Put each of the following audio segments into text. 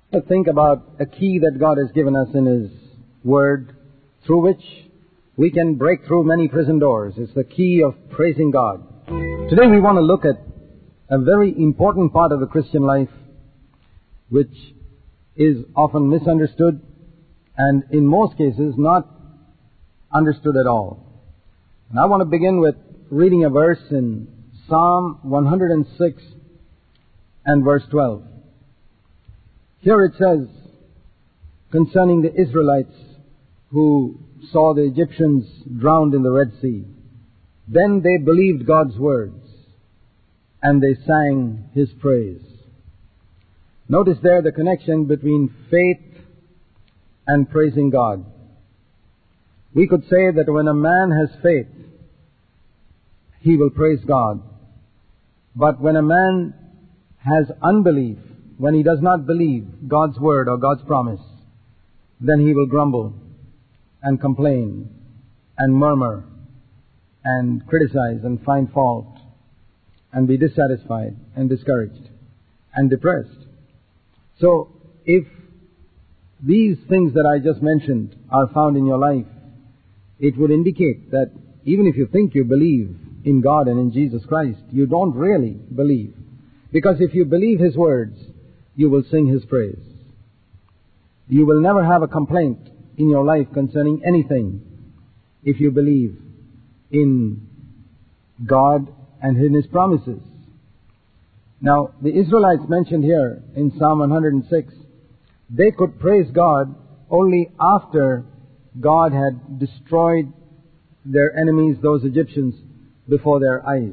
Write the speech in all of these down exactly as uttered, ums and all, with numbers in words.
to think about a key that God has given us in His Word through which we can break through many prison doors. It's the key of praising God. Today we want to look at a very important part of the Christian life which is often misunderstood and in most cases not understood at all. And I want to begin with reading a verse in Psalm one hundred six and verse twelve. Here it says, concerning the Israelites who saw the Egyptians drowned in the Red Sea, then they believed God's words, and they sang His praise. Notice there the connection between faith and praising God. We could say that when a man has faith, he will praise God. But when a man has unbelief, when he does not believe God's word or God's promise, then he will grumble and complain and murmur and criticize and find fault and be dissatisfied and discouraged and depressed. So, if these things that I just mentioned are found in your life, it would indicate that even if you think you believe in God and in Jesus Christ, you don't really believe. Because if you believe His words, you will sing His praise. You will never have a complaint in your life concerning anything if you believe in God and in His promises. Now, the Israelites mentioned here in Psalm one hundred six, they could praise God only after God had destroyed their enemies, those Egyptians, before their eyes.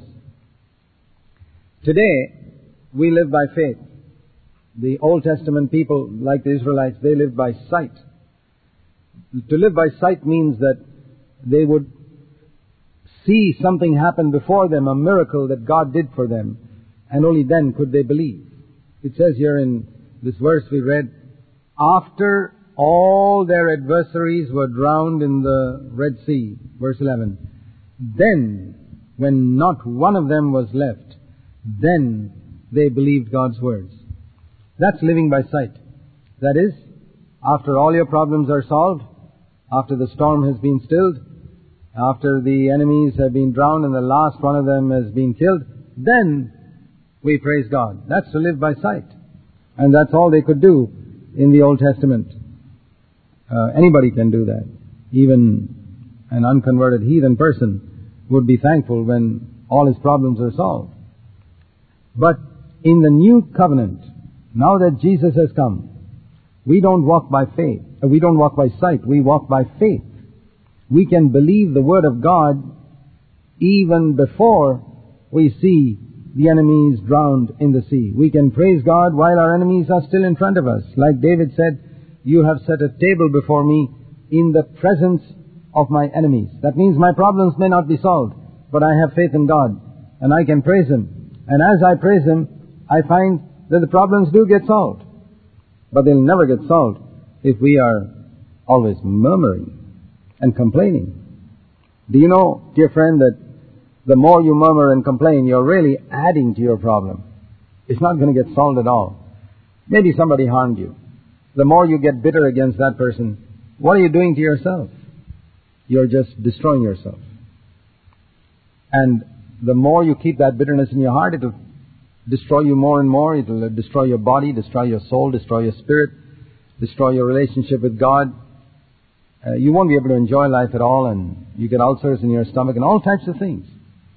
Today, we live by faith. The Old Testament people, like the Israelites, they lived by sight. To live by sight means that they would see something happen before them, a miracle that God did for them, and only then could they believe. It says here in this verse we read, after all their adversaries were drowned in the Red Sea, verse eleven, then, when not one of them was left, then they believed God's words. That's living by sight. That is, after all your problems are solved, after the storm has been stilled, after the enemies have been drowned and the last one of them has been killed, then we praise God. That's to live by sight. And that's all they could do in the Old Testament. Uh, anybody can do that. Even an unconverted heathen person would be thankful when all his problems are solved. But in the new covenant, now that Jesus has come, we don't walk by faith. We don't walk by sight. We walk by faith. We can believe the Word of God even before we see the enemies drowned in the sea. We can praise God while our enemies are still in front of us. Like David said, you have set a table before me in the presence of my enemies. That means my problems may not be solved, but I have faith in God and I can praise Him. And as I praise Him, I find that the problems do get solved. But they'll never get solved if we are always murmuring and complaining. Do you know, dear friend, that the more you murmur and complain, you're really adding to your problem. It's not going to get solved at all. Maybe somebody harmed you. The more you get bitter against that person, what are you doing to yourself? You're just destroying yourself. And the more you keep that bitterness in your heart, it'll destroy you more and more. It'll destroy your body, destroy your soul, destroy your spirit, destroy your relationship with God. Uh, you won't be able to enjoy life at all, and you get ulcers in your stomach and all types of things.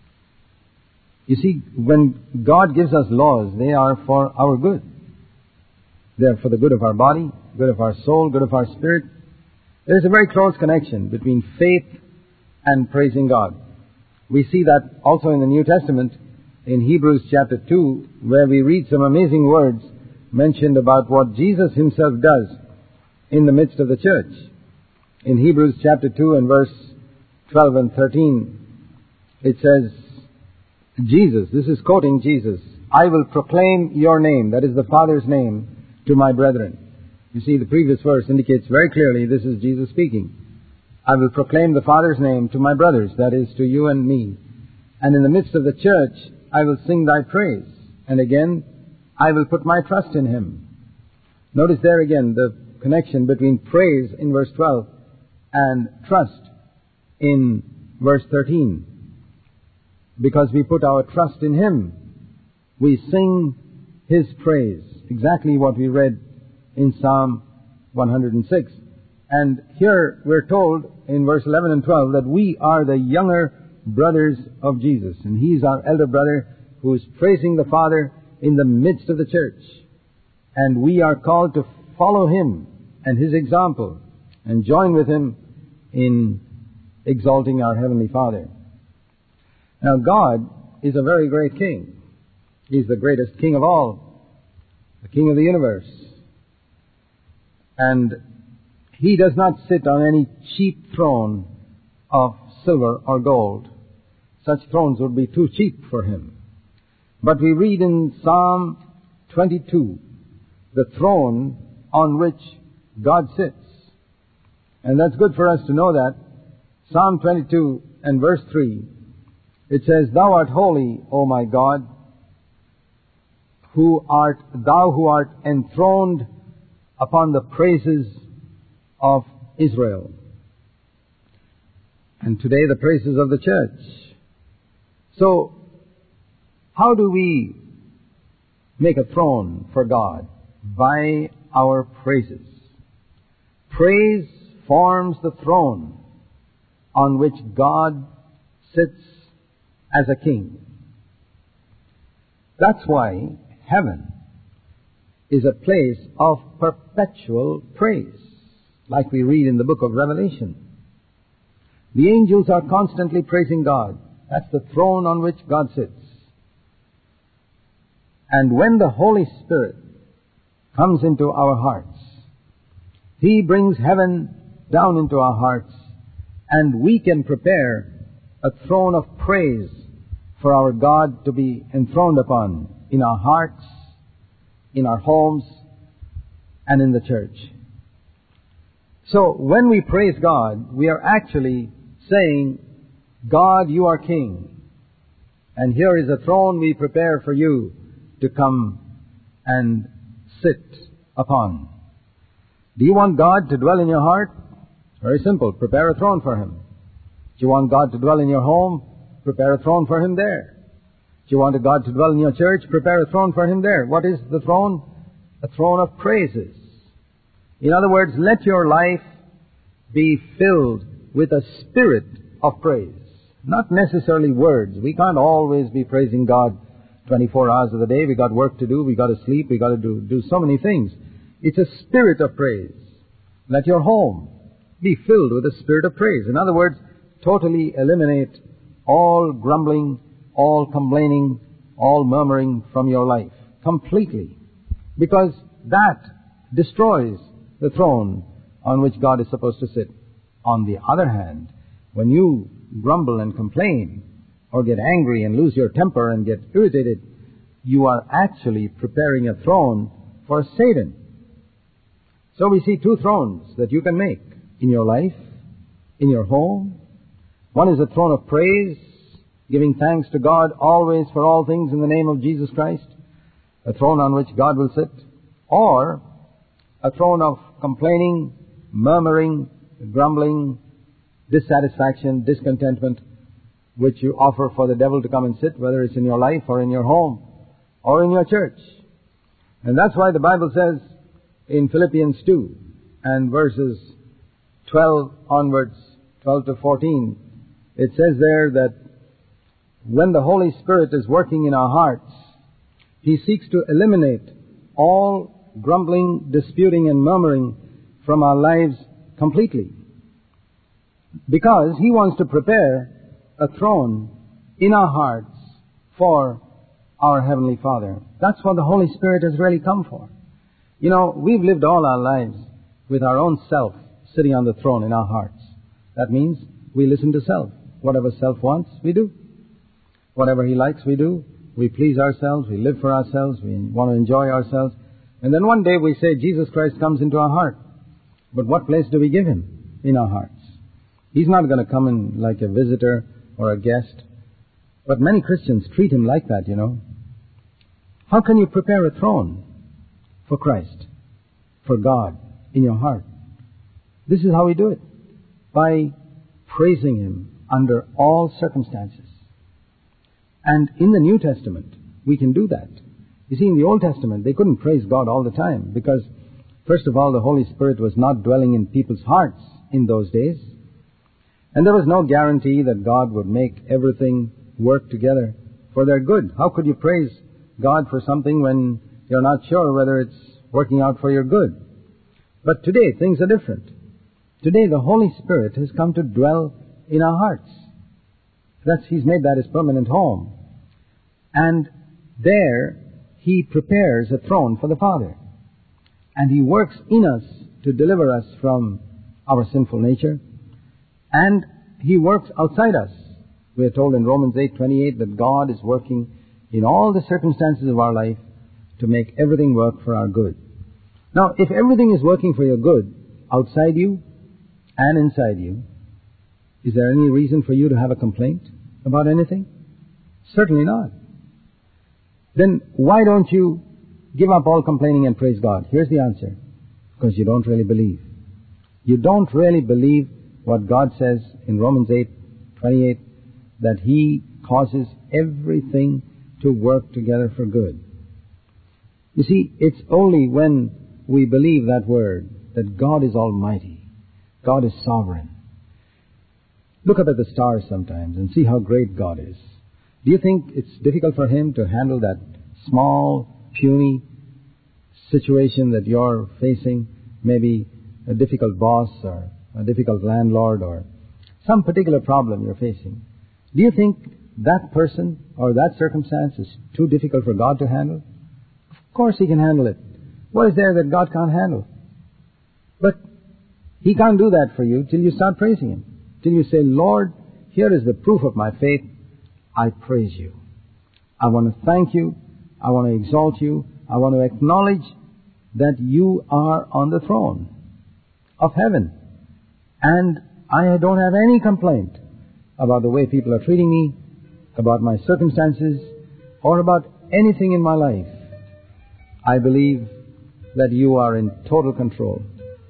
You see, when God gives us laws, they are for our good. They're for the good of our body, good of our soul, good of our spirit. There's a very close connection between faith and praising God. We see that also in the New Testament, in Hebrews chapter two, where we read some amazing words mentioned about what Jesus Himself does in the midst of the church. In Hebrews chapter two and verse twelve and thirteen, it says, Jesus, this is quoting Jesus, I will proclaim your name, that is the Father's name, to my brethren. You see, the previous verse indicates very clearly this is Jesus speaking. I will proclaim the Father's name to my brothers, that is, to you and me. And in the midst of the church, I will sing thy praise. And again, I will put my trust in Him. Notice there again the connection between praise in verse twelve and trust in verse thirteen. Because we put our trust in Him, we sing His praise. Exactly what we read in Psalm one hundred six. And here we're told in verse eleven and twelve that we are the younger brothers of Jesus. And He's our elder brother who is praising the Father in the midst of the church. And we are called to follow Him and His example and join with Him in exalting our Heavenly Father. Now God is a very great King. He's the greatest King of all, the King of the universe. And He does not sit on any cheap throne of silver or gold. Such thrones would be too cheap for Him. But we read in Psalm twenty-two, the throne on which God sits. And that's good for us to know that. Psalm twenty-two and verse three, it says, Thou art holy, O my God, who art, Thou who art enthroned upon the praises of Israel. And today the praises of the church. So, how do we make a throne for God? By our praises. Praise forms the throne on which God sits as a king. That's why heaven is a place of perpetual praise, like we read in the book of Revelation. The angels are constantly praising God. That's the throne on which God sits. And when the Holy Spirit comes into our hearts, He brings heaven down into our hearts, and we can prepare a throne of praise for our God to be enthroned upon in our hearts, in our homes, and in the church. So when we praise God, we are actually saying, God, you are King, and here is a throne we prepare for you to come and sit upon. Do you want God to dwell in your heart? Very simple. Prepare a throne for Him. Do you want God to dwell in your home? Prepare a throne for Him there. Do you want God to dwell in your church? Prepare a throne for Him there. What is the throne? A throne of praises. In other words, let your life be filled with a spirit of praise. Not necessarily words. We can't always be praising God twenty-four hours of the day. We got work to do. We got to sleep. We got to do, do so many things. It's a spirit of praise. Let your home be filled with a spirit of praise. In other words, totally eliminate all grumbling, all complaining, all murmuring from your life. Completely. Because that destroys the throne on which God is supposed to sit. On the other hand, when you grumble and complain, or get angry and lose your temper and get irritated, you are actually preparing a throne for Satan. So we see two thrones that you can make in your life, in your home. One is a throne of praise, giving thanks to God always for all things in the name of Jesus Christ, a throne on which God will sit, or a throne of complaining, murmuring, grumbling, dissatisfaction, discontentment, which you offer for the devil to come and sit, whether it's in your life or in your home or in your church. And that's why the Bible says in Philippians two and verses twelve onwards, twelve to fourteen, it says there that when the Holy Spirit is working in our hearts, He seeks to eliminate all grumbling, disputing, and murmuring from our lives completely. Because He wants to prepare a throne in our hearts for our Heavenly Father. That's what the Holy Spirit has really come for. You know, we've lived all our lives with our own self sitting on the throne in our hearts. That means we listen to self. Whatever self wants, we do. Whatever he likes, we do. We please ourselves, we live for ourselves, we want to enjoy ourselves. And then one day we say, Jesus Christ comes into our heart. But what place do we give Him in our hearts? He's not going to come in like a visitor or a guest. But many Christians treat Him like that, you know. How can you prepare a throne for Christ? for God in your heart. This is how we do it, by praising Him under all circumstances. And in the New Testament, we can do that. You see, in the Old Testament, they couldn't praise God all the time because, first of all, the Holy Spirit was not dwelling in people's hearts in those days. And there was no guarantee that God would make everything work together for their good. How could you praise God for something when you're not sure whether it's working out for your good? But today, things are different. Today, the Holy Spirit has come to dwell in our hearts. That's, He's made that His permanent home. And there, He prepares a throne for the Father. And He works in us to deliver us from our sinful nature. And He works outside us. We are told in Romans eight twenty-eight that God is working in all the circumstances of our life to make everything work for our good. Now, if everything is working for your good outside you and inside you, is there any reason for you to have a complaint about anything? Certainly not. Then why don't you give up all complaining and praise God? Here's the answer. Because you don't really believe. You don't really believe what God says in Romans eight twenty-eight, that He causes everything to work together for good. You see, it's only when we believe that word that God is almighty, God is sovereign. Look up at the stars sometimes and see how great God is. Do you think it's difficult for Him to handle that small, puny situation that you're facing? Maybe a difficult boss or a difficult landlord or some particular problem you're facing. Do you think that person or that circumstance is too difficult for God to handle? Of course He can handle it. What is there that God can't handle? But He can't do that for you till you start praising Him. Till you say, Lord, here is the proof of my faith. I praise You. I want to thank You. I want to exalt You. I want to acknowledge that You are on the throne of heaven. And I don't have any complaint about the way people are treating me, about my circumstances, or about anything in my life. I believe that You are in total control.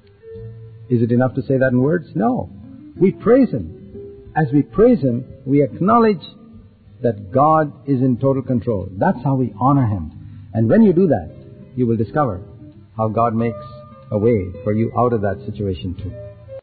Is it enough to say that in words? No. We praise Him. As we praise Him, we acknowledge that God is in total control. That's how we honor Him. And when you do that, you will discover how God makes a way for you out of that situation too.